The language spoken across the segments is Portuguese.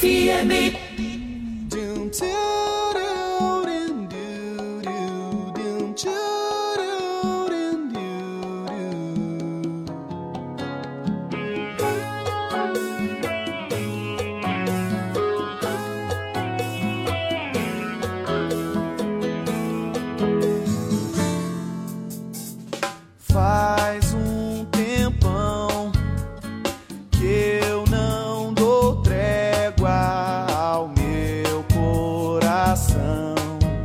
FM. Faz um tempão que eu não dou trégua ao meu coração.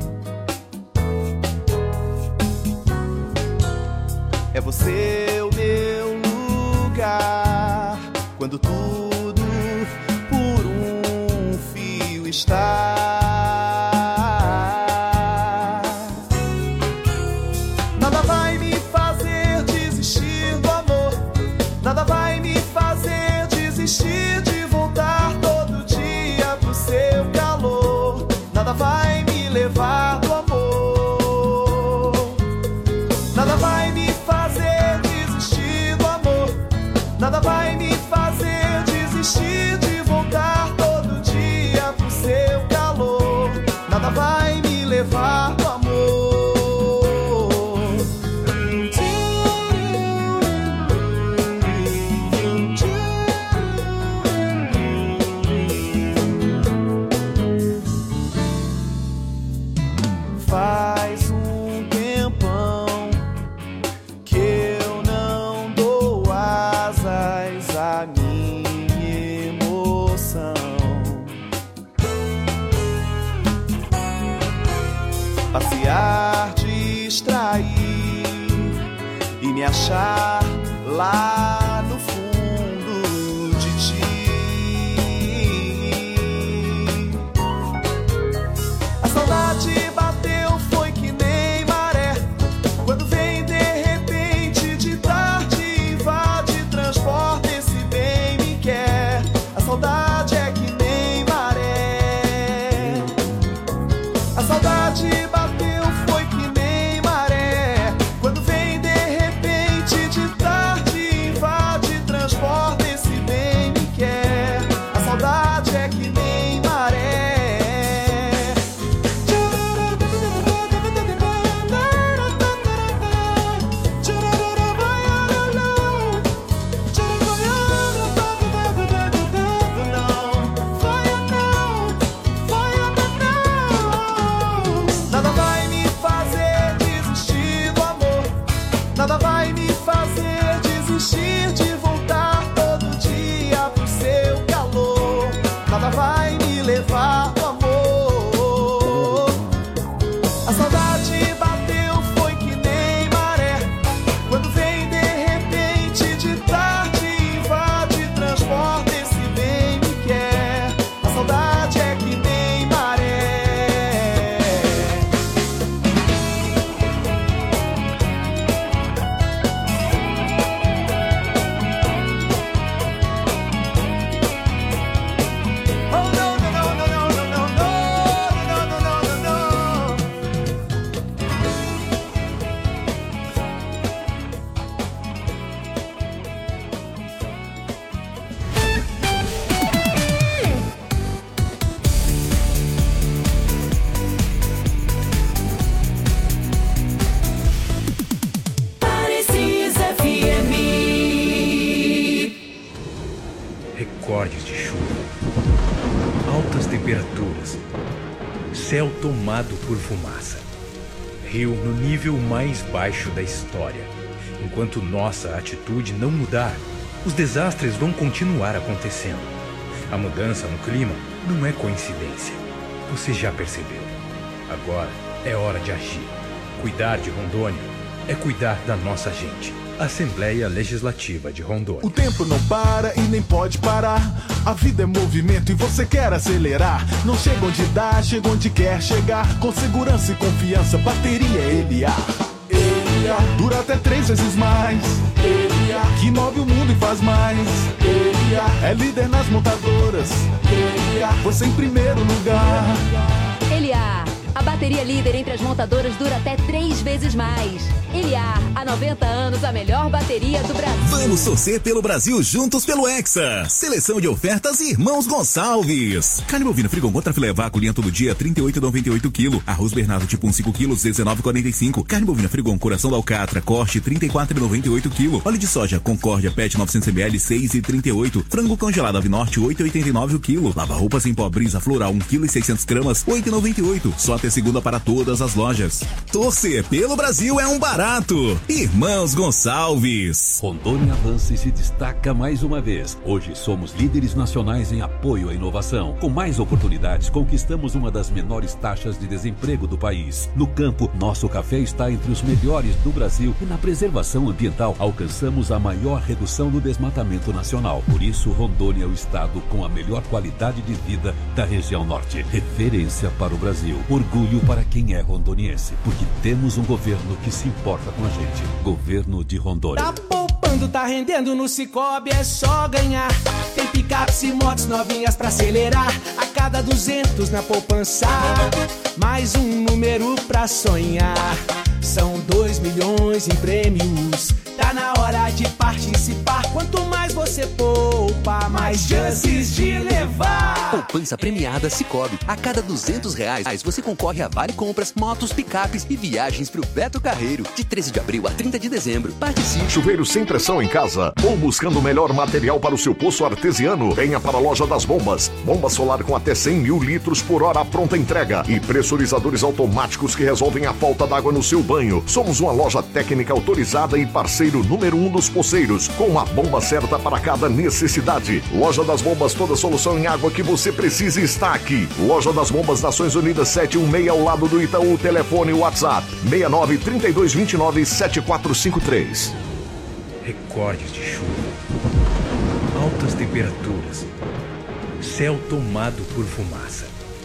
É você o meu lugar quando tudo por um fio está. Nada vai me fazer desistir do amor. Nada vai me fazer desistir de voltar todo dia pro seu calor. Nada vai me levar do amor. Nada vai me fazer desistir do amor. Nada vai me fazer desistir de voltar todo dia pro seu calor. Nada vai me levar do amor. Faz um tempão que eu não dou asas à minha emoção. Passear, distrair e me achar lá no fundo de ti. A saudade bateu, foi que nem maré. Quando vem de repente, de tarde, invade, transporta, esse bem me quer. A saudade é que nem maré. A saudade bateu, foi que nem maré. Quando vem de repente, de tarde, invade, transporta, esse bem me quer. A saudade é que nem maré. Nada vai me fazer desistir do amor. Nada vai me fazer desistir de voltar todo dia pro seu calor. Nada vai me levar do amor. A saudade bateu, foi que nem maré. Quando vem de repente, de tarde, invade, transporta, esse bem me quer. A saudade é que nem maré. Oh no no no no no no no no no no no no. Parecis FM. Recordes de chuva, altas temperaturas, céu tomado por fumaça, rio no nível mais baixo da história. Enquanto nossa atitude não mudar, os desastres vão continuar acontecendo. A mudança no clima não é coincidência. Você já percebeu. Agora é hora de agir. Cuidar de Rondônia é cuidar da nossa gente. Assembleia Legislativa de Rondônia. O tempo não para e nem pode parar. A vida é movimento e você quer acelerar. Não chega onde dá, chega onde quer chegar. Com segurança e confiança, bateria LA. LA dura até 3 vezes mais. LA que move o mundo e faz mais. LA é líder nas montadoras. LA você em primeiro lugar. LA, A bateria líder entre as montadoras dura até 3 vezes mais. Eliar, há 90 anos, a melhor bateria do Brasil. Vamos torcer pelo Brasil juntos pelo Hexa. Seleção de ofertas Irmãos Gonçalves. Carne bovina frigogon contra filé vaco linha todo dia, 38,98 kg. Arroz Bernardo tipo 1 5 kg, 19,45. Carne bovina frigogon coração da alcatra, corte, 34,98 kg. Óleo de soja Concórdia PET 900 ml, 6,38. Frango congelado Ave Norte, 8,89 o quilo. Lava roupas em pó Brisa Floral, 1 kg e 600 gramas, 8,98. Só até segunda para todas as lojas. Torcer pelo Brasil é um barato. Irmãos Gonçalves. Rondônia avança e se destaca mais uma vez. Hoje somos líderes nacionais em apoio à inovação. Com mais oportunidades, conquistamos uma das menores taxas de desemprego do país. No campo, nosso café está entre os melhores do Brasil e na preservação ambiental alcançamos a maior redução do desmatamento nacional. Por isso, Rondônia é o estado com a melhor qualidade de vida da região norte. Referência para o Brasil. Orgulho para quem é rondoniense, porque temos um governo que se importa com a gente. Governo de Rondônia. Tá poupando, tá rendendo no Cicobi, é só ganhar. Tem picapes e motos novinhas pra acelerar. A cada 200 na poupança, mais um número pra sonhar. São 2 milhões em prêmios. Tá na hora de participar. Quanto mais você poupa, mais chances de levar. Poupança premiada Cicobi. A cada R$200 você concorre a vale compras, motos, picapes e viagens pro Beto Carreiro. De 13 de abril a 30 de dezembro. Participe. Chuveiro sem pressão em casa ou buscando o melhor material para o seu poço artesiano? Venha para a Loja das Bombas. Bomba solar com até 100 mil litros por hora, pronta entrega. E pressurizadores automáticos que resolvem a falta d'água no seu banho. Somos uma loja técnica autorizada e parceiro número 1 dos poceiros, com a bomba certa para cada necessidade. Loja das Bombas, toda solução em água que você precisa está aqui. Loja das Bombas, Nações Unidas 716, ao lado do Itaú. Telefone WhatsApp 69 3229 7453. Recordes de chuva, altas temperaturas, céu tomado por fumaça,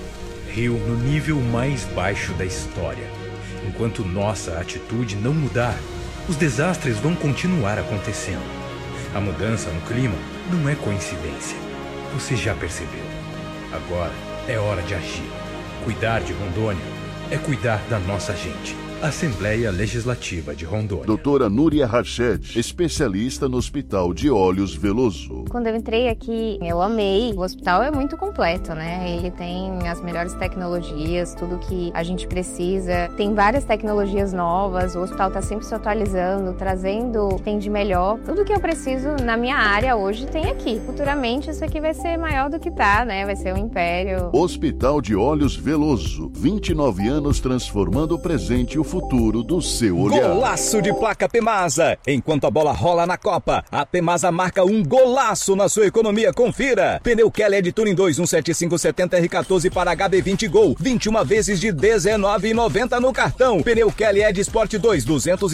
rio no nível mais baixo da história. Enquanto nossa atitude não mudar, os desastres vão continuar acontecendo. A mudança no clima não é coincidência. Você já percebeu. Agora é hora de agir. Cuidar de Rondônia é cuidar da nossa gente. Assembleia Legislativa de Rondônia. Doutora Núria Rached, especialista no Hospital de Olhos Veloso. Quando eu entrei aqui, eu amei. O hospital é muito completo, né? Ele tem as melhores tecnologias, tudo que a gente precisa. Tem várias tecnologias novas, o hospital está sempre se atualizando, trazendo o que tem de melhor. Tudo que eu preciso na minha área hoje tem aqui. Futuramente isso aqui vai ser maior do que tá, né? Vai ser um império. Hospital de Olhos Veloso, 29 anos transformando o presente e o futuro do seu olhar. Golaço de placa Pemasa. Enquanto a bola rola na Copa, a Pemasa marca um golaço na sua economia. Confira. Pneu Keller de Touring 2 17570 R14 para HB20 Gol, 21 vezes de R$19,90 no cartão. Pneu Keller Ed Sport 2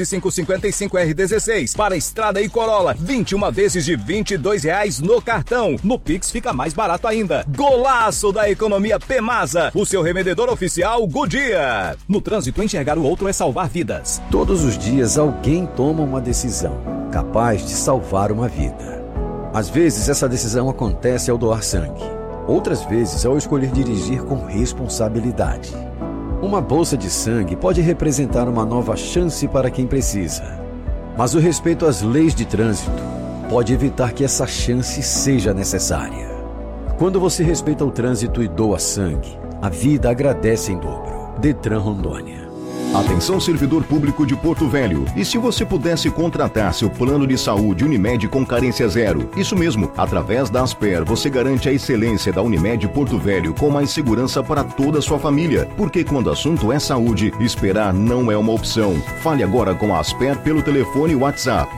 20555 R16 para Estrada e Corolla, 21 vezes de R$22 no cartão. No Pix fica mais barato ainda. Golaço da economia Pemasa, o seu revendedor oficial Goodyear. No trânsito, enxergar o outro é salvar vidas. Todos os dias alguém toma uma decisão capaz de salvar uma vida. Às vezes essa decisão acontece ao doar sangue. Outras vezes ao escolher dirigir com responsabilidade. Uma bolsa de sangue pode representar uma nova chance para quem precisa. Mas o respeito às leis de trânsito pode evitar que essa chance seja necessária. Quando você respeita o trânsito e doa sangue, a vida agradece em dobro. Detran Rondônia. Atenção, servidor público de Porto Velho. E se você pudesse contratar seu plano de saúde Unimed com carência zero? Isso mesmo, através da Asper, você garante a excelência da Unimed Porto Velho com mais segurança para toda a sua família. Porque quando o assunto é saúde, esperar não é uma opção. Fale agora com a Asper pelo telefone WhatsApp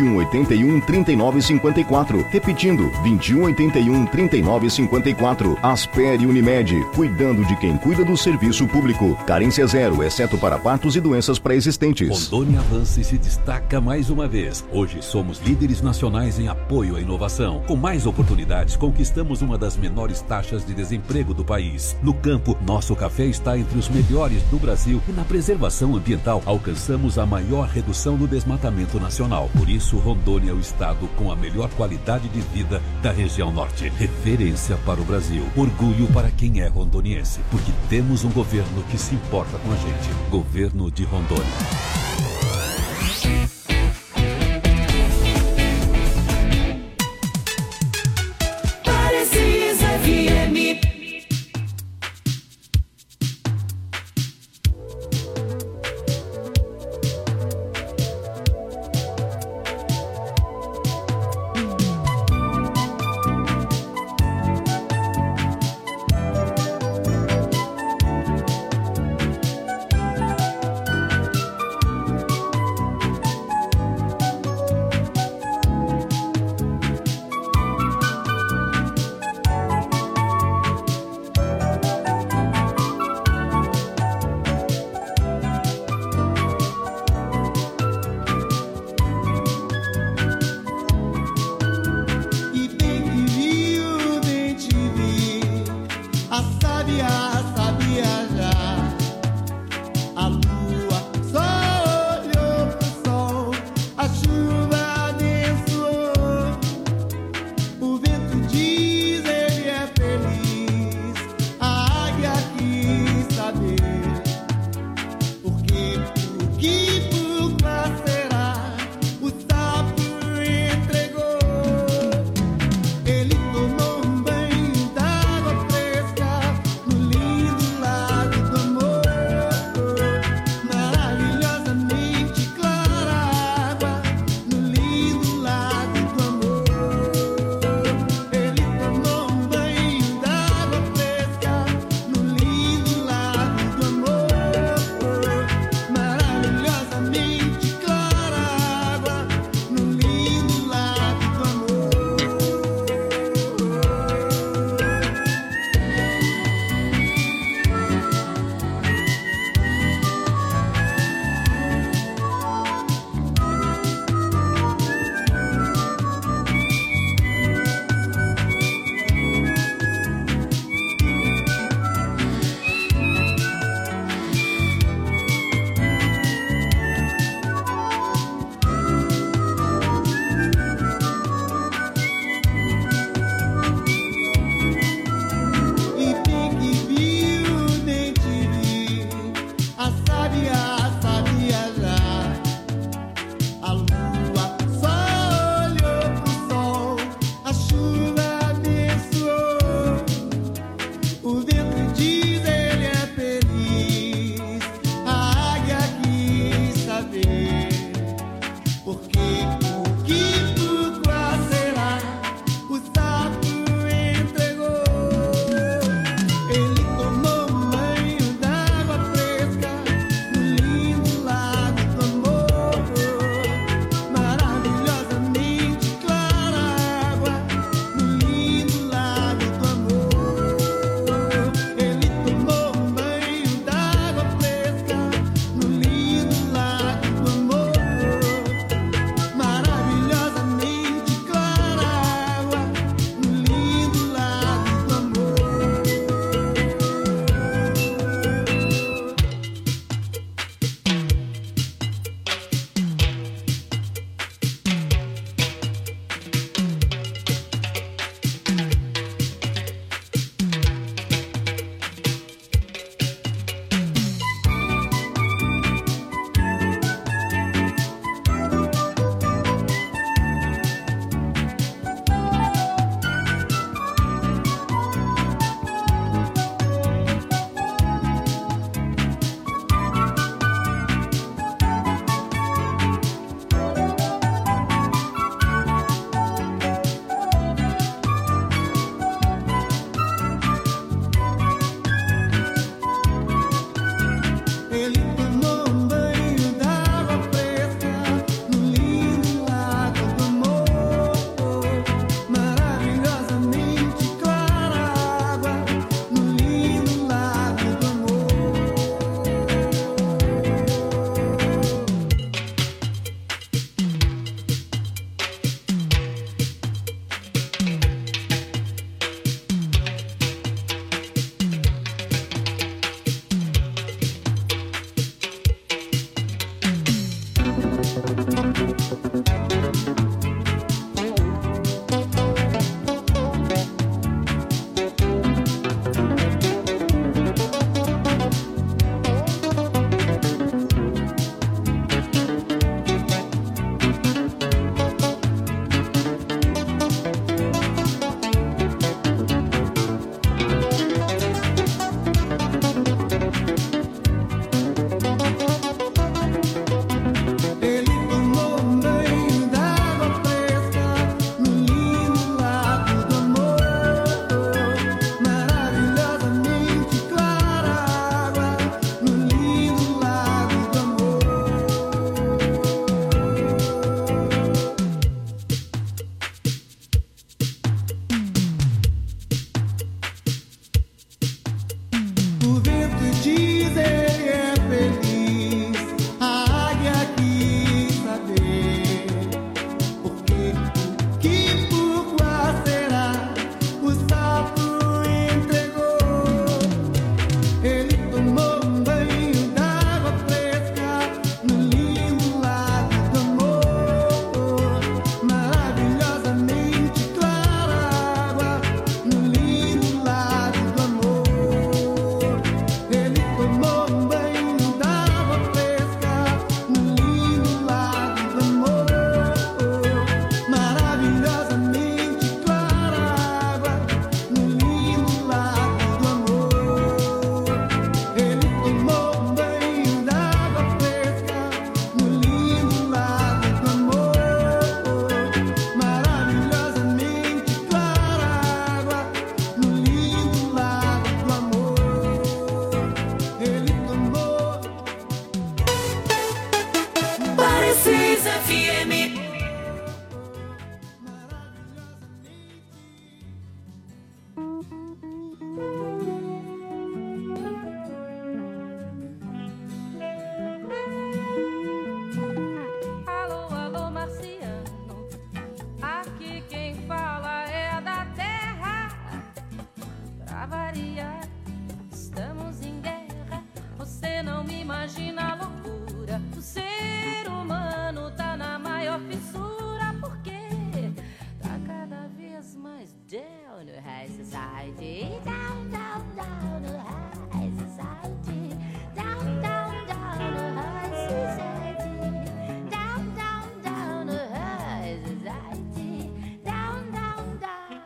2181 3954. Repetindo, 2181 3954. Asper e Unimed, cuidando de quem cuida do serviço público. Carência zero, exceto para partos e doenças pré-existentes. Rondônia avança e se destaca mais uma vez. Hoje somos líderes nacionais em apoio à inovação. Com mais oportunidades, conquistamos uma das menores taxas de desemprego do país. No campo, nosso café está entre os melhores do Brasil e na preservação ambiental alcançamos a maior redução do desmatamento nacional. Por isso, Rondônia é o estado com a melhor qualidade de vida da região norte. Referência para o Brasil. Orgulho para quem é rondoniense, porque temos um governo que se importa com a gente. Governo de Rondônia. Precisa FM. Ele tomou um banho d'água fresca no Imagina a loucura, o ser humano tá na maior fissura, porque tá cada vez mais down no high society, down, down, down no high society, down, down, down no high society, down, down, down no high society, down, down, down.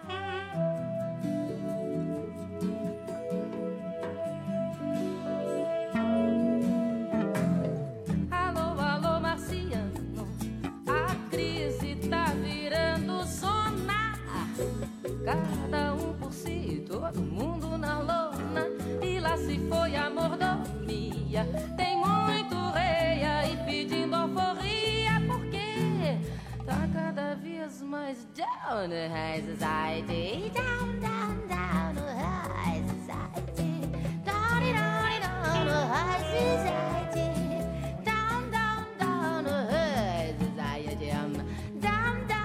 Cada um por si, todo mundo na lona, e lá se foi a mordomia. Tem muito rei aí pedindo alforria, porque tá cada vez mais down no high society, down, down, down no high society, down, down, down no high society, down, down, down no high society, down, down, down.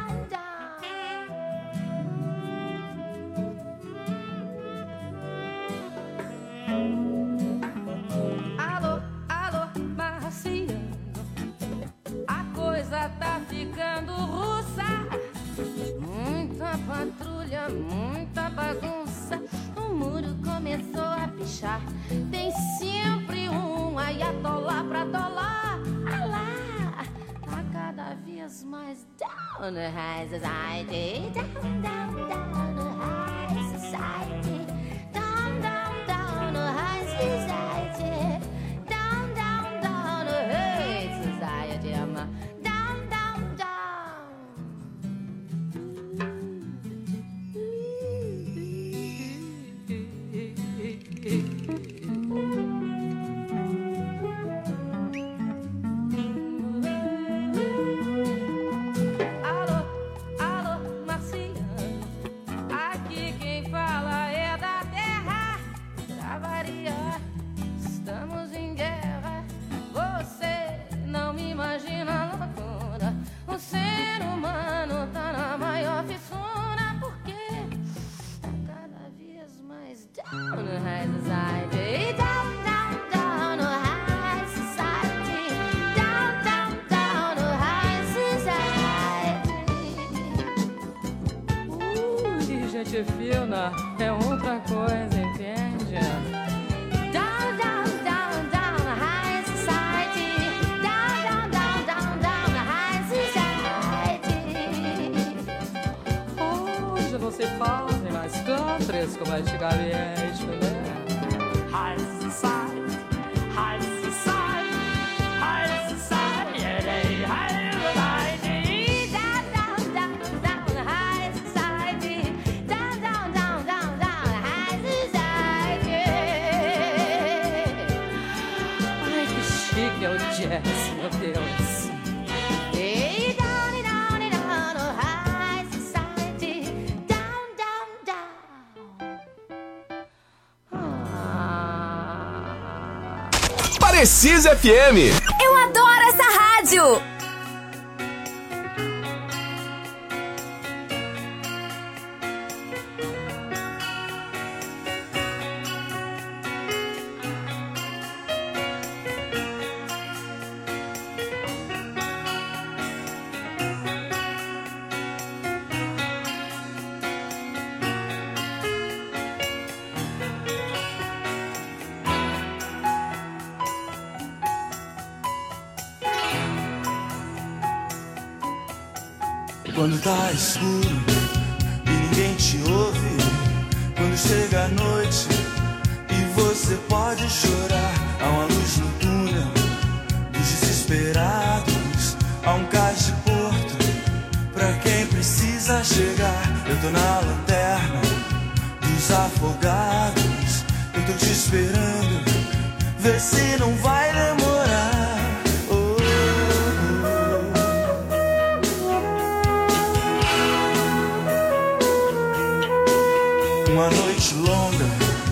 Alô, alô, marciano, a coisa tá ficando russa. Muita patrulha, muita bagunça. O muro começou a pichar. Tem sempre um ayatollah pra dólar. Alá, tá cada vez mais down no high society, down, down, down no high society, down, down, down no high society, down, down, down no high society, down, down, down. Alô, alô, marciano, aqui quem fala é da terra. Pra variar, estamos em guerra. Você não me imagina a loucura. O ser humano tá na maior fissura, porque tá cada vez mais down no high society, down, down, down no high society, down, down, down no high society. Gente fina é outra coisa, entende? Down, down, down, down no high society, down, down, down, down, down no high society. Hoje não se fazem mais countries como antigamente, né? High society, high society, high society, high society, down, down, down, down no high society, down, down, down, down, down no high society. Ai, que chique é o jazz, meu Deus. Hey, down, down, down no high society, down, down, down. Precisa FM. Eu adoro essa rádio. Quando tá escuro e ninguém te ouve, quando chega a noite e você pode chorar, há uma luz no túnel dos desesperados, há um cais de porto pra quem precisa chegar. Eu tô na lanterna dos afogados, eu tô te esperando, vê se não vai demorar. Uma noite longa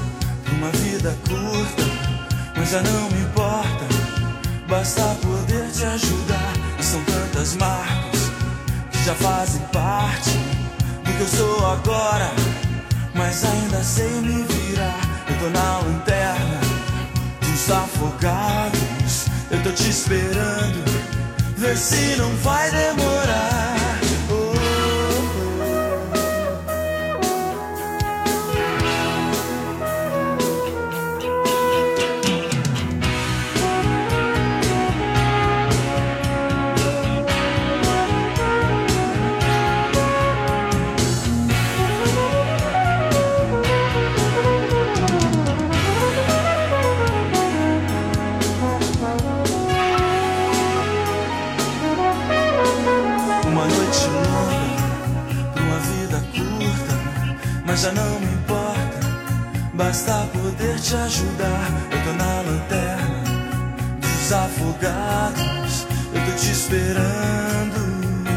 vida curta, mas já não me importa. Basta poder te ajudar. E são tantas marcas que já fazem parte do que eu sou agora, mas ainda sei me virar. Eu tô na lanterna dos afogados, eu tô te esperando, vê se não vai demorar. Mas já não me importa, basta poder te ajudar. Eu tô na lanterna dos afogados, eu tô te esperando.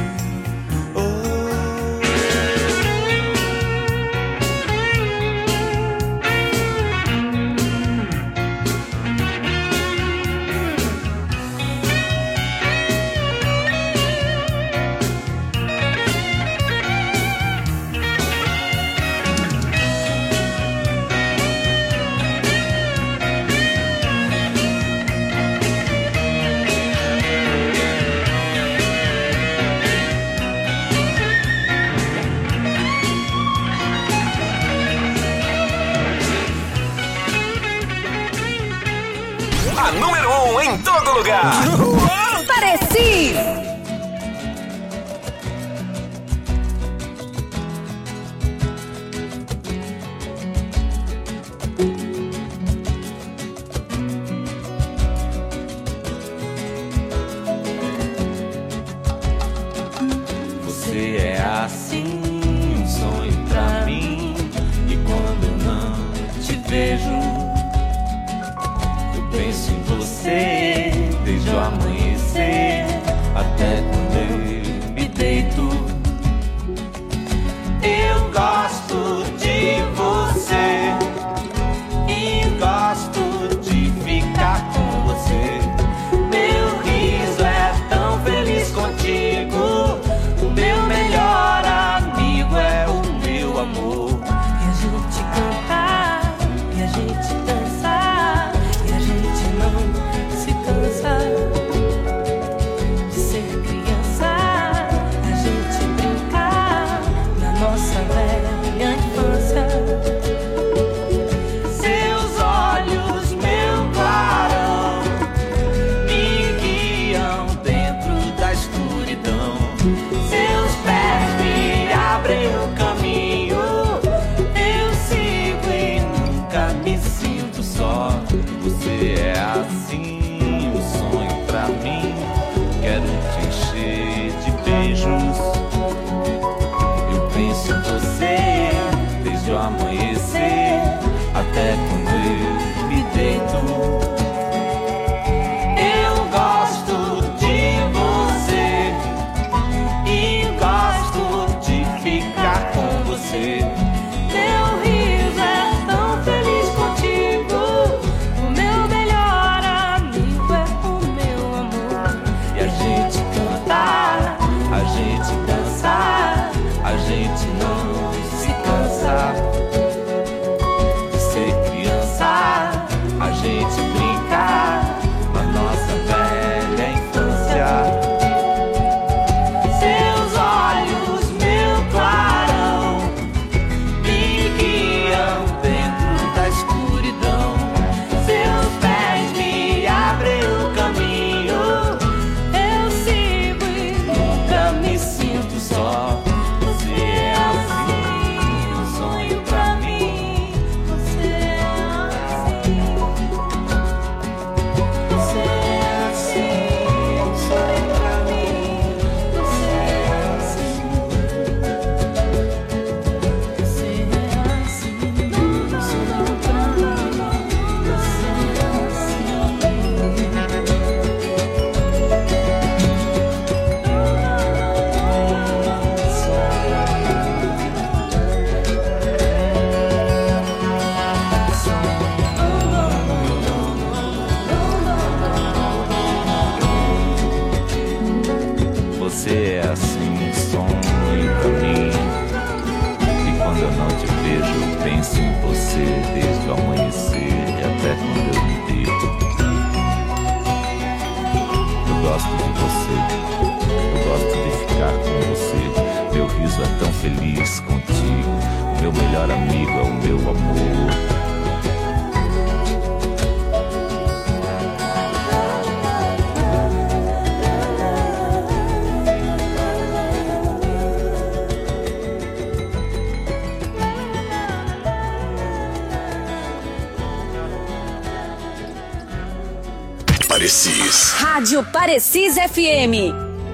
A número 1 em todo lugar. Pareci! Você é assim, um sonho pra mim. E quando eu não te vejo, penso em você desde o amanhecer até quando eu me deito. Eu gosto de você e gosto de ficar com você. Meu riso é tão feliz contigo. O meu melhor amigo é o meu amor. E a gente cantar, e a gente dançar, se cansa. você desde o amanhecer e até quando eu me deito. Eu gosto de você, eu gosto de ficar com você. Meu riso é tão feliz contigo, o meu melhor amigo é o meu amor. Parecis. Rádio Parecis FM.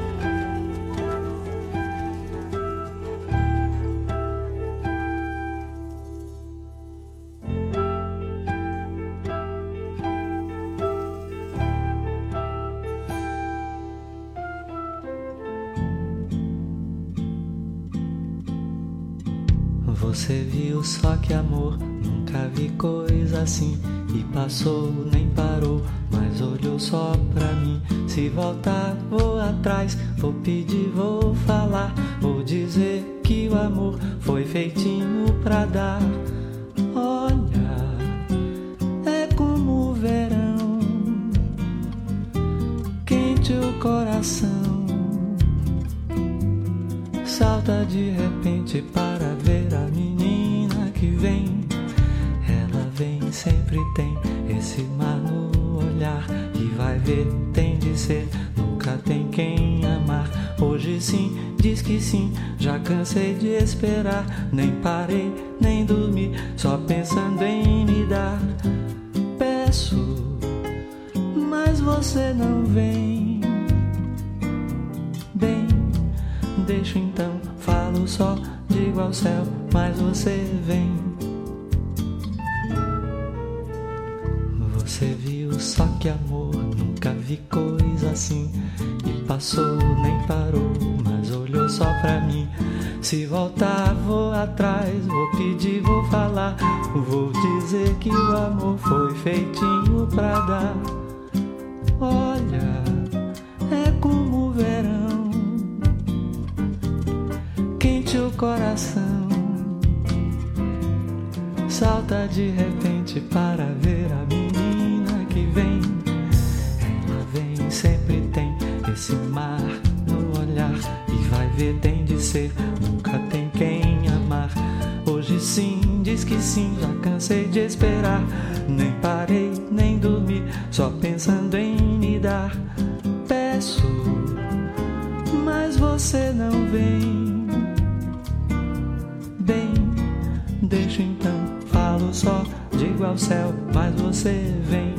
Você viu só que amor, nunca vi coisa assim. E passou, nem parou, mas olhou só pra mim. Se voltar, vou atrás, vou pedir, vou falar. Vou dizer que o amor foi feitinho pra dar. Olha, é como o verão, quente o coração. Salta de repente para ver a menina que vem. Ela vem, sempre tem esse mar no olhar. E vai ver, tem de ser, nunca tem quem amar. Hoje sim, diz que sim, já cansei de esperar. Nem parei, nem dormi, só pensando em me dar. Peço, mas você não vem. Bem, deixo então, falo só, digo ao céu, mas você vem. Você viu só que amor, nunca vi coisa assim. E passou, nem parou, mas olhou só pra mim. Se voltar, vou atrás, vou pedir, vou falar. Vou dizer que o amor foi feitinho pra dar. Olha, é como o verão, quente o coração. Salta de repente para ver a menina que vem. Ela vem, sempre tem esse mar no olhar. E vai ver, tem de ser, nunca tem quem amar. Hoje sim, diz que sim, já cansei de esperar. Nem parei, nem dormi, só pensando em me dar. Peço, mas você não vem. Bem, deixo então, falo só, digo ao céu, mas você vem.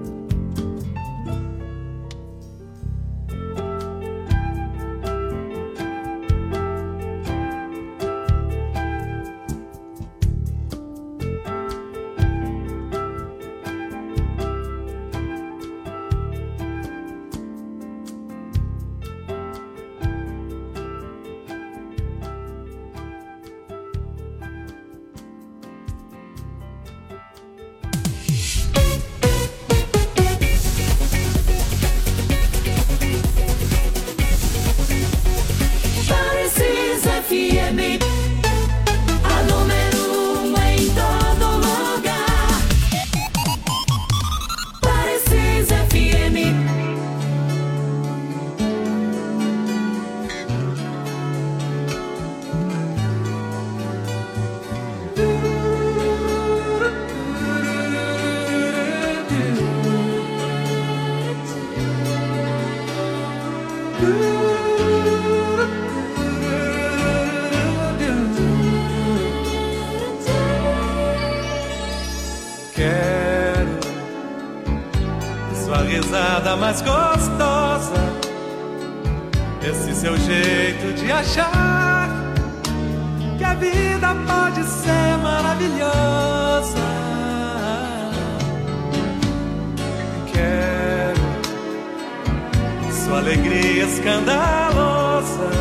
Risada mais gostosa, esse seu jeito de achar que a vida pode ser maravilhosa. Quero sua alegria escandalosa,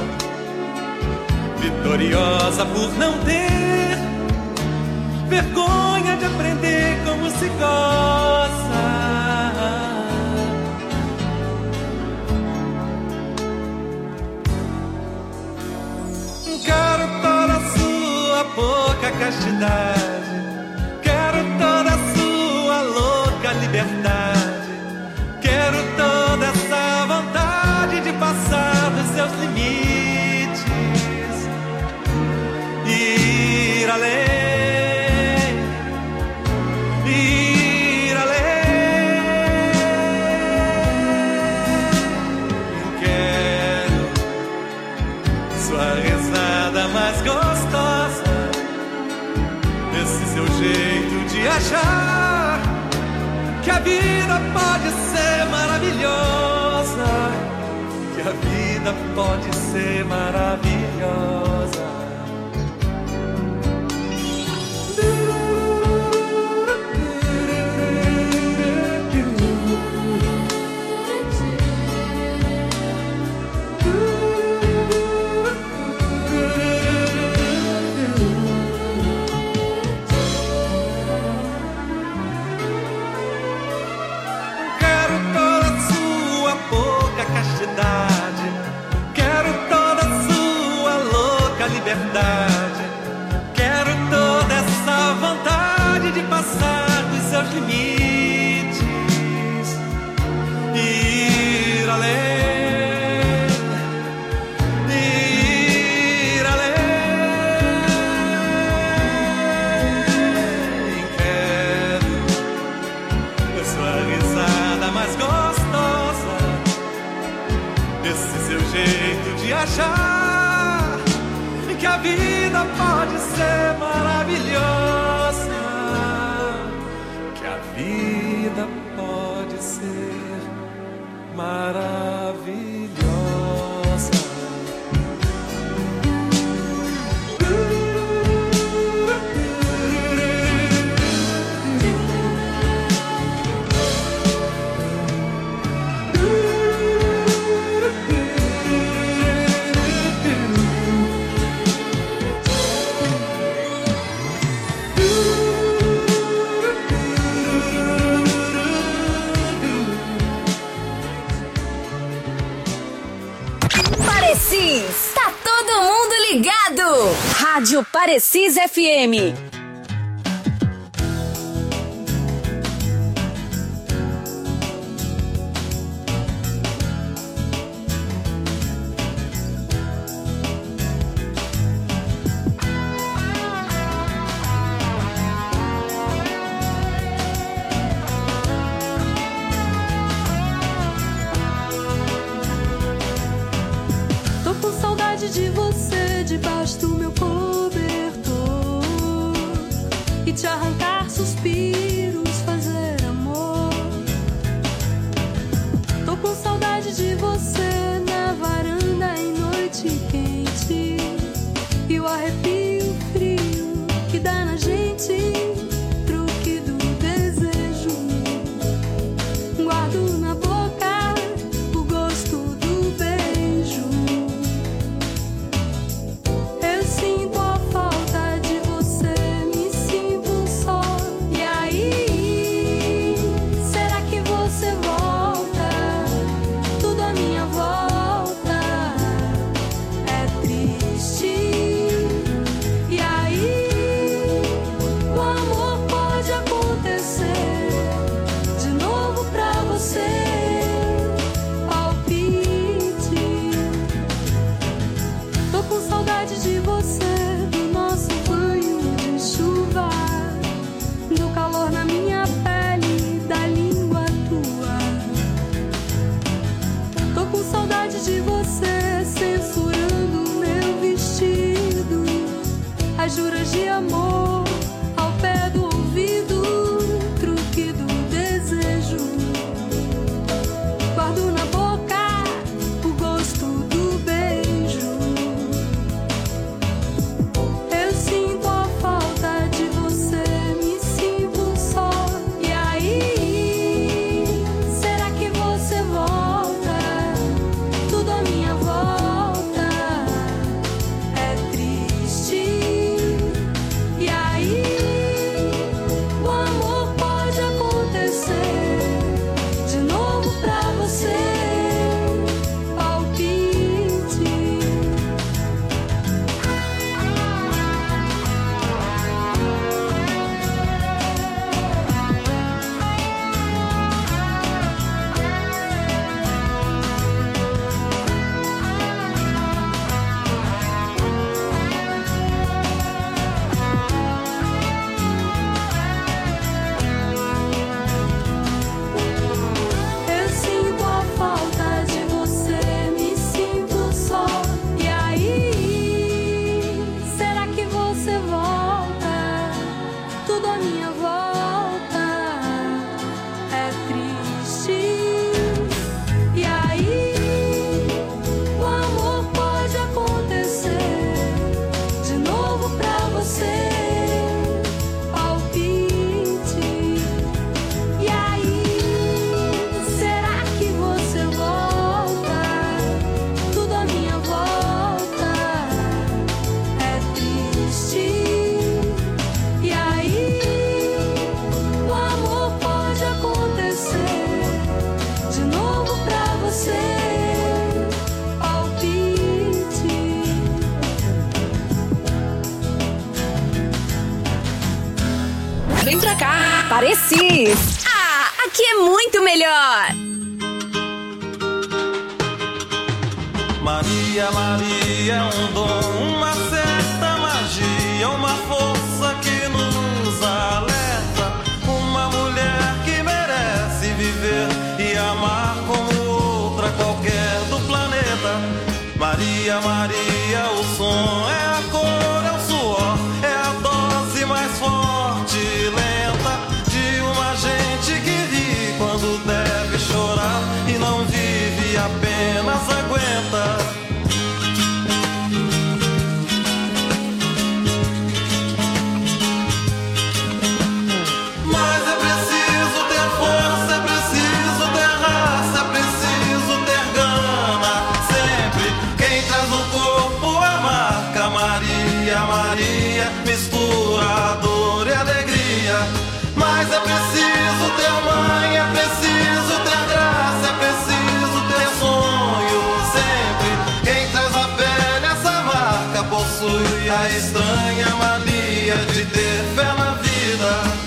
vitoriosa por não ter vergonha de aprender como se goza. Quero toda a sua pouca castidade, de achar que a vida pode ser maravilhosa, que a vida pode ser maravilhosa. Quero toda sua louca liberdade. Quero toda essa vontade de passar dos seus limites e ir além, ir além. Quero a sua risada mais gostosa, esse seu jeito de achar que a vida pode ser maravilhosa, que a vida pode ser maravilhosa. Parecis, tá todo mundo ligado. Rádio Parecis FM. De você debaixo do meu cobertor e te arrancar suspiros, fazer amor. Tô com saudade de você na varanda em noite quente e o arrepio frio que dá na gente, truque do desejo. Guardo na boca o gosto do beijo. Sinto a falta de você, me sinto só. E aí pra cá. Parecis. Ah, aqui é muito melhor. Maria, Maria é um dom, uma certa magia, uma força que nos alerta. Uma mulher que merece viver e amar como outra qualquer do planeta. Maria, Maria, o som é a cor, é o suor, é a dose mais forte e lenta de uma gente que ri quando deve chorar e não vive, apenas aguenta. Mas é preciso ter força, é preciso ter raça, é preciso ter gana. Sempre quem traz no corpo a marca Maria, Maria, mistura dor e alegria. Mas é preciso ter mãe, é preciso ter graça, é preciso ter sonho. Sempre quem traz na pele essa marca possui a estranha mania de ter fé na vida.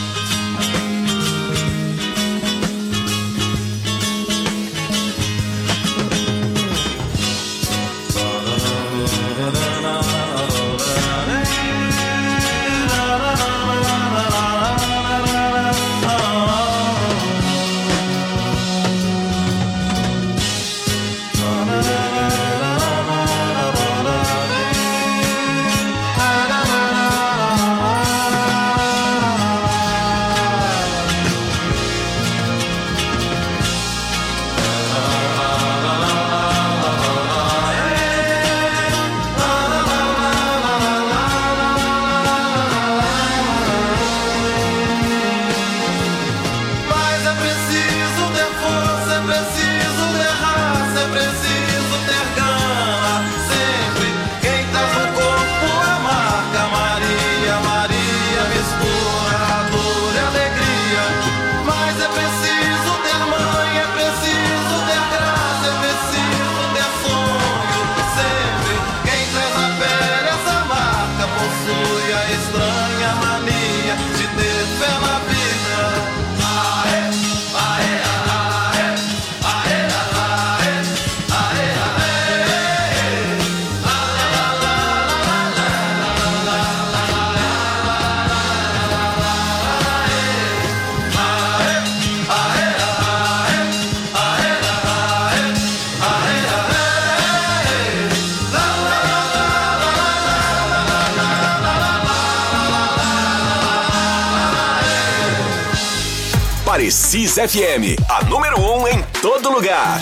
Parecis FM, a número 1 em todo lugar.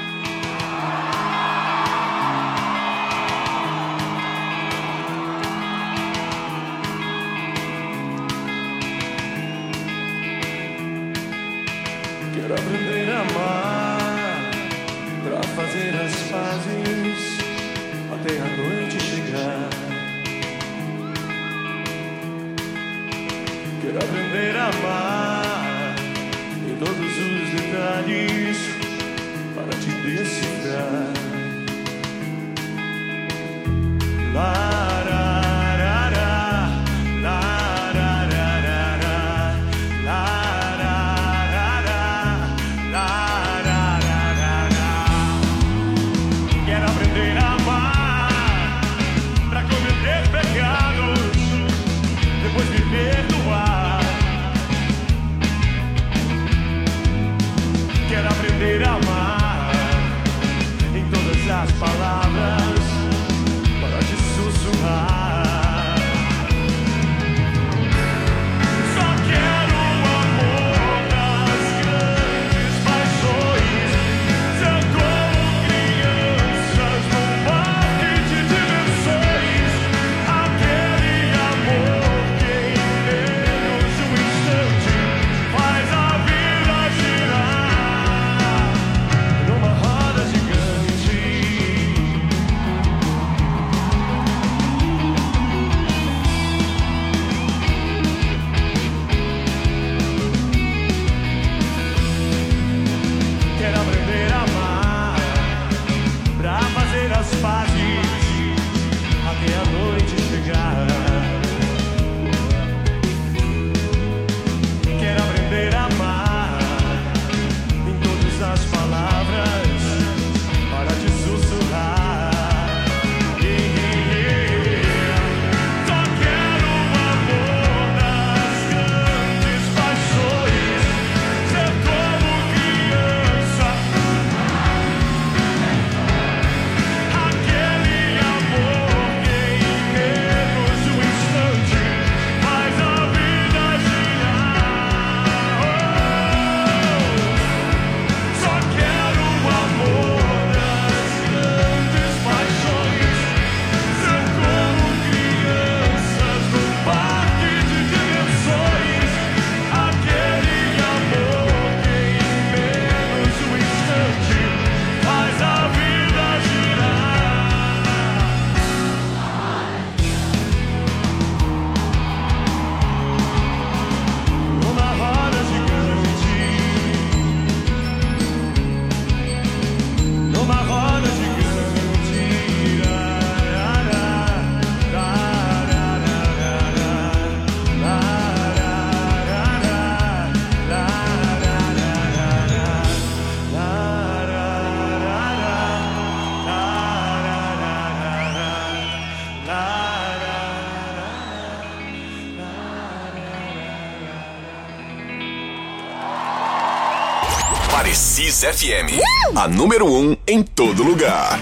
Quero aprender a amar, pra fazer as pazes até a noite chegar. Quero aprender a amar em todos os detalhes para te decifrar. Quero aprender a amar pra cometer pecados, depois me perdoar. Quero aprender a amar em todas as palavras para te sussurrar. Parecis FM, a número 1 em todo lugar.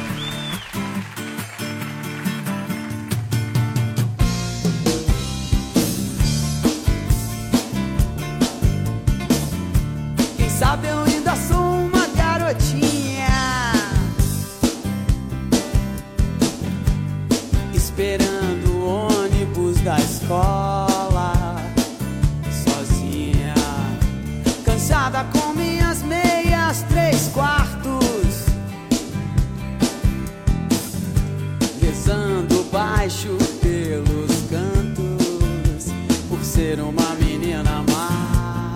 Quem sabe eu ainda sou uma garotinha, esperando o ônibus da escola, sozinha, cansada com minhas meias 3/4, rezando baixo pelos cantos, por ser uma menina má.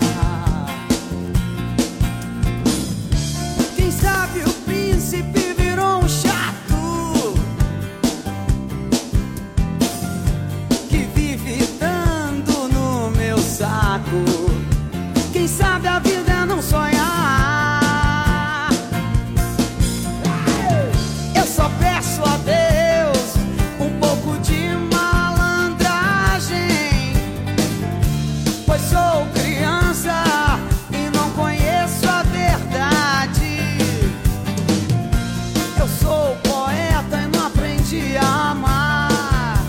Quem sabe o príncipe virou um chato, que vive dando no meu saco. Quem sabe a vida é não sonhar. Eu só peço a Deus um pouco de malandragem, pois sou criança e não conheço a verdade. Eu sou poeta e não aprendi a amar.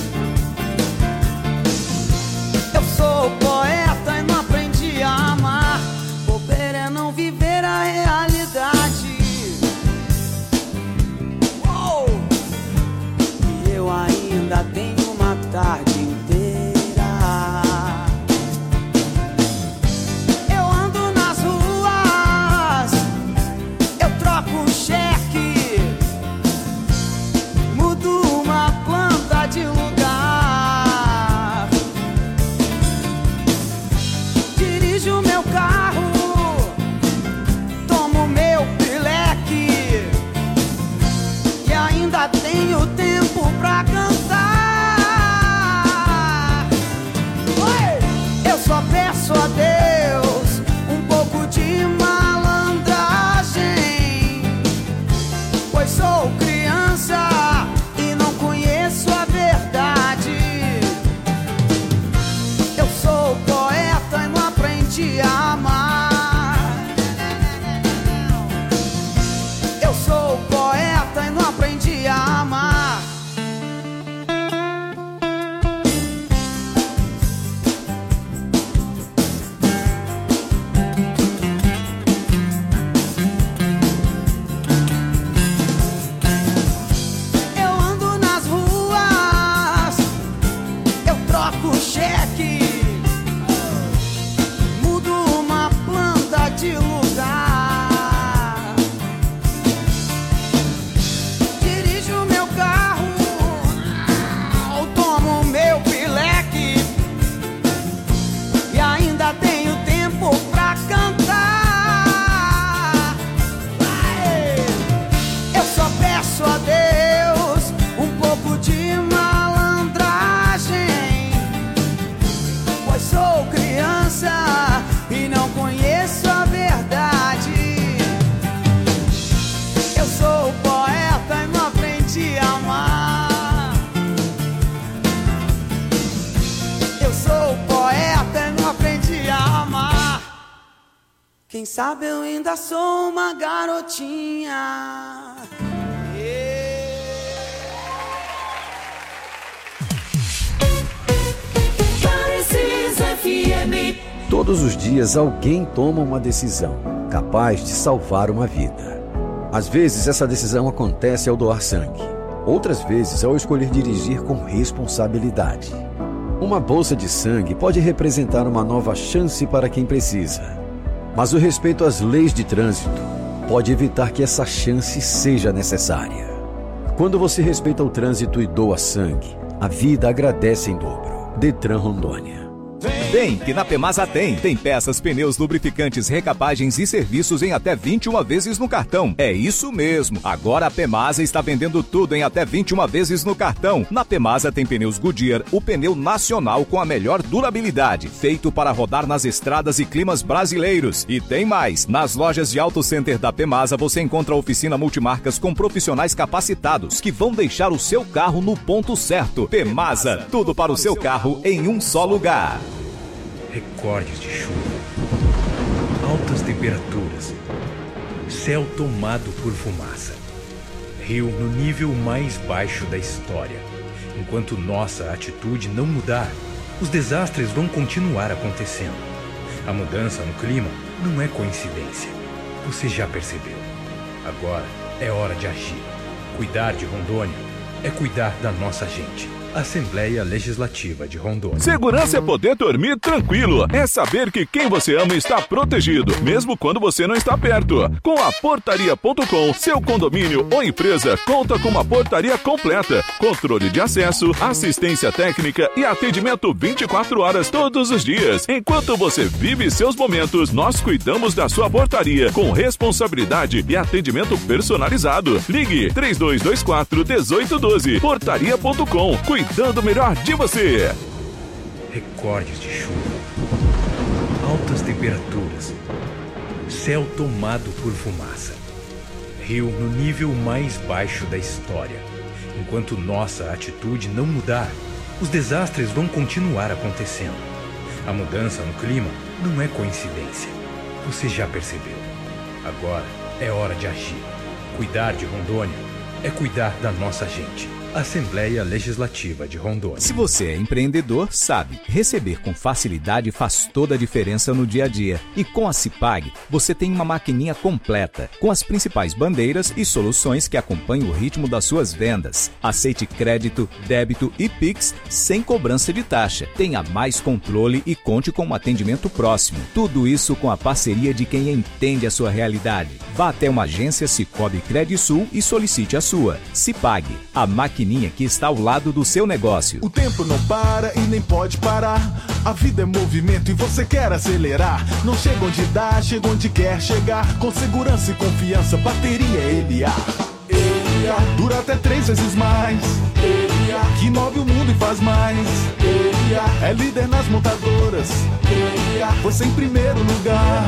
Eu sou poeta e não aprendi a amar. Bobeira é não viver a realidade. Uou! E eu ainda tenho uma tarde inteira. Eu ando nas ruas, eu troco um cheque, mudo uma planta de lugar, dirijo meu carro, tomo meu pileque e ainda tenho tempo pra cantar. Oi! Eu só peço a Deus um pouco de malandragem, pois sou criança e não conheço a verdade. Eu sou poeta e não aprendi a amar. Eu sou poeta e não aprendi a amar. Eu ando nas ruas, eu troco cheque, mudo uma planta de lugar, dirijo meu carro, tomo meu pileque e ainda tenho tempo pra cantar. Vai! Eu só peço a Deus um pouco de malandragem, pois sou criança e não conheço a verdade. Eu sou poeta e não aprendi a amar. Eu sou poeta e não aprendi a amar. Quem sabe eu ainda sou uma garotinha. Parecis FM. Todos os dias alguém toma uma decisão capaz de salvar uma vida. Às vezes essa decisão acontece ao doar sangue. Outras vezes ao escolher dirigir com responsabilidade. Uma bolsa de sangue pode representar uma nova chance para quem precisa. Mas o respeito às leis de trânsito pode evitar que essa chance seja necessária. Quando você respeita o trânsito e doa sangue, a vida agradece em dobro. Detran Rondônia. Tem, que na Pemasa tem. Tem peças, pneus, lubrificantes, recapagens e serviços em até 21 vezes no cartão. É isso mesmo. Agora a Pemasa está vendendo tudo em até 21 vezes no cartão. Na Pemasa tem pneus Goodyear, o pneu nacional com a melhor durabilidade, feito para rodar nas estradas e climas brasileiros. E tem mais. Nas lojas de Auto Center da Pemasa você encontra a oficina multimarcas com profissionais capacitados que vão deixar o seu carro no ponto certo. Pemasa, tudo para o seu carro em um só lugar. Recordes de chuva, altas temperaturas, céu tomado por fumaça, rio no nível mais baixo da história. Enquanto nossa atitude não mudar, os desastres vão continuar acontecendo. A mudança no clima não é coincidência. Você já percebeu. Agora é hora de agir. Cuidar de Rondônia é cuidar da nossa gente. Assembleia Legislativa de Rondônia. Segurança é poder dormir tranquilo. É saber que quem você ama está protegido, mesmo quando você não está perto. Com a Portaria.com, seu condomínio ou empresa conta com uma portaria completa, controle de acesso, assistência técnica e atendimento 24 horas todos os dias. Enquanto você vive seus momentos, nós cuidamos da sua portaria com responsabilidade e atendimento personalizado. Ligue 3224-1812. Portaria.com. Cuidando melhor de você. Recordes de chuva, altas temperaturas, céu tomado por fumaça, rio no nível mais baixo da história. Enquanto nossa atitude não mudar, os desastres vão continuar acontecendo. A mudança no clima não é coincidência. Você já percebeu. Agora é hora de agir. Cuidar de Rondônia é cuidar da nossa gente. Assembleia Legislativa de Rondônia. Se você é empreendedor, sabe, receber com facilidade faz toda a diferença no dia a dia. E com a Cipag, você tem uma maquininha completa, com as principais bandeiras e soluções que acompanham o ritmo das suas vendas. Aceite crédito, débito e Pix sem cobrança de taxa. Tenha mais controle e conte com um atendimento próximo. Tudo isso com a parceria de quem entende a sua realidade. Vá até uma agência Cicobi Credisul e solicite a sua. Cipag, a maquininha que está ao lado do seu negócio. O tempo não para e nem pode parar. A vida é movimento e você quer acelerar. Não chega onde dá, chega onde quer chegar. Com segurança e confiança, bateria Eliar. Eliar dura até 3 vezes mais. Eliar que move o mundo e faz mais. Eliar é líder nas montadoras. Eliar você em primeiro lugar.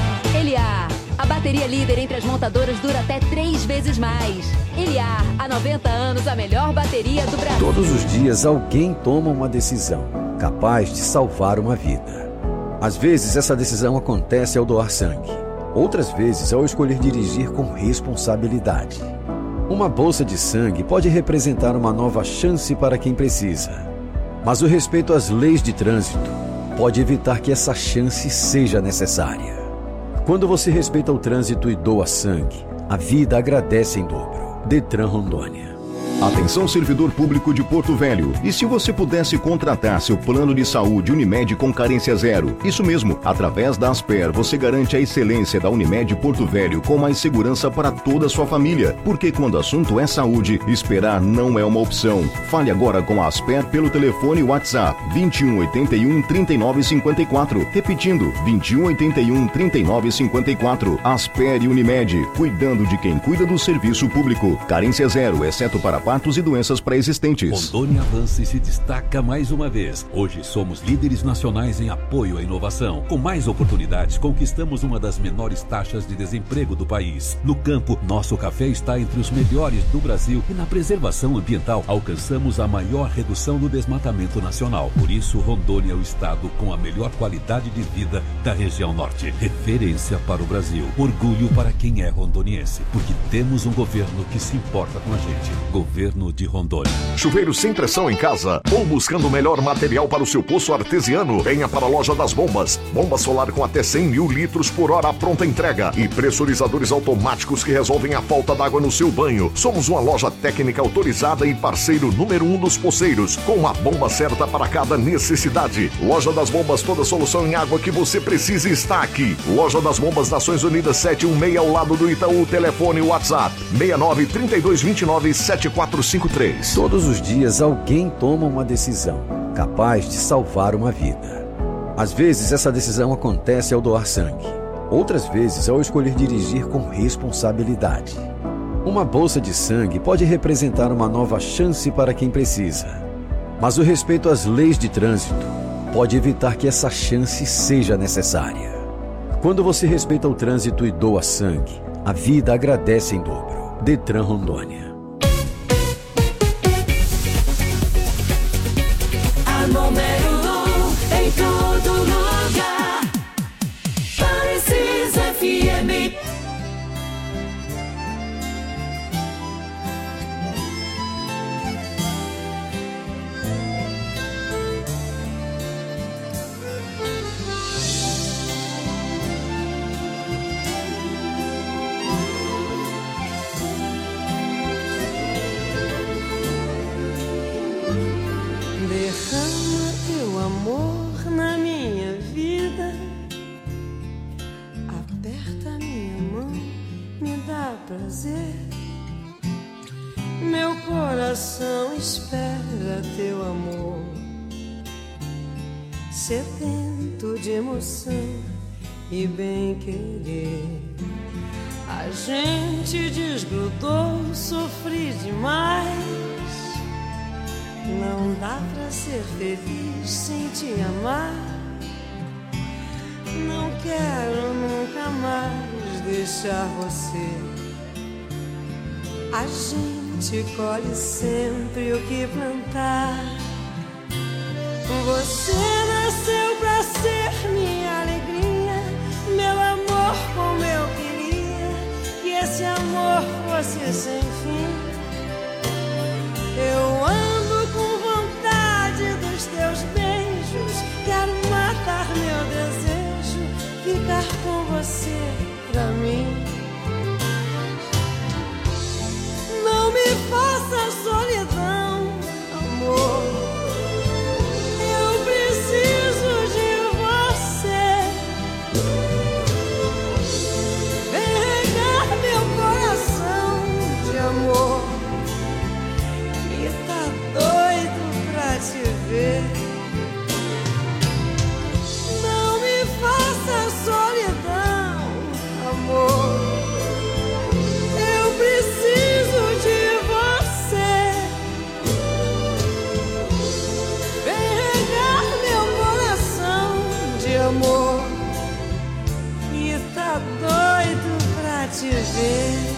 Eliar, a bateria líder entre as montadoras dura até 3 vezes mais. Eliar, há 90 anos, a melhor bateria do Brasil. Todos os dias alguém toma uma decisão capaz de salvar uma vida. Às vezes essa decisão acontece ao doar sangue. Outras vezes ao escolher dirigir com responsabilidade. Uma bolsa de sangue pode representar uma nova chance para quem precisa. Mas o respeito às leis de trânsito pode evitar que essa chance seja necessária. Quando você respeita o trânsito e doa sangue, a vida agradece em dobro. Detran Rondônia. Atenção, servidor público de Porto Velho. E se você pudesse contratar seu plano de saúde Unimed com carência zero? Isso mesmo, através da Asper você garante a excelência da Unimed Porto Velho com mais segurança para toda a sua família. Porque quando o assunto é saúde, esperar não é uma opção. Fale agora com a Asper pelo telefone WhatsApp 2181 3954. Repetindo, 2181 3954. Asper e Unimed, cuidando de quem cuida do serviço público. Carência zero, exceto para partos e doenças pré-existentes. Rondônia avança e se destaca mais uma vez. Hoje somos líderes nacionais em apoio à inovação. Com mais oportunidades, conquistamos uma das menores taxas de desemprego do país. No campo, nosso café está entre os melhores do Brasil e na preservação ambiental alcançamos a maior redução do desmatamento nacional. Por isso, Rondônia é o estado com a melhor qualidade de vida da região norte. Referência para o Brasil. Orgulho para quem é rondoniense, porque temos um governo que se importa com a gente. Governo de Rondônia. Chuveiro sem pressão em casa ou buscando o melhor material para o seu poço artesiano? Venha para a Loja das Bombas. Bomba solar com até 100 mil litros por hora à pronta entrega e pressurizadores automáticos que resolvem a falta d'água no seu banho. Somos uma loja técnica autorizada e parceiro número 1 dos poceiros, com a bomba certa para cada necessidade. Loja das Bombas, toda solução em água que você precisa está aqui. Loja das Bombas, Nações Unidas 716 ao lado do Itaú. Telefone WhatsApp 69 3229 7453. Todos os dias alguém toma uma decisão capaz de salvar uma vida. Às vezes essa decisão acontece ao doar sangue. Outras vezes ao escolher dirigir com responsabilidade. Uma bolsa de sangue pode representar uma nova chance para quem precisa. Mas o respeito às leis de trânsito pode evitar que essa chance seja necessária. Quando você respeita o trânsito e doa sangue, a vida agradece em dobro. Detran Rondônia. Número 1 em todo lugar. Parece fazer. Meu coração espera teu amor, sedento de emoção e bem-querer. A gente desgrudou, sofri demais. Não dá pra ser feliz sem te amar. Não quero nunca mais deixar você. A gente colhe sempre o que plantar. Você nasceu pra ser minha alegria, meu amor como eu queria que esse amor fosse sem fim. Eu ando com vontade dos teus beijos, quero matar meu desejo, ficar com você pra mim. Não me faça solidão, amor. Eu preciso de você. Vem regar meu coração de amor, que tá doido pra te ver. Não me faça solidão, amor. Eu preciso de você. Vem regar meu coração de amor, que tá doido pra te ver.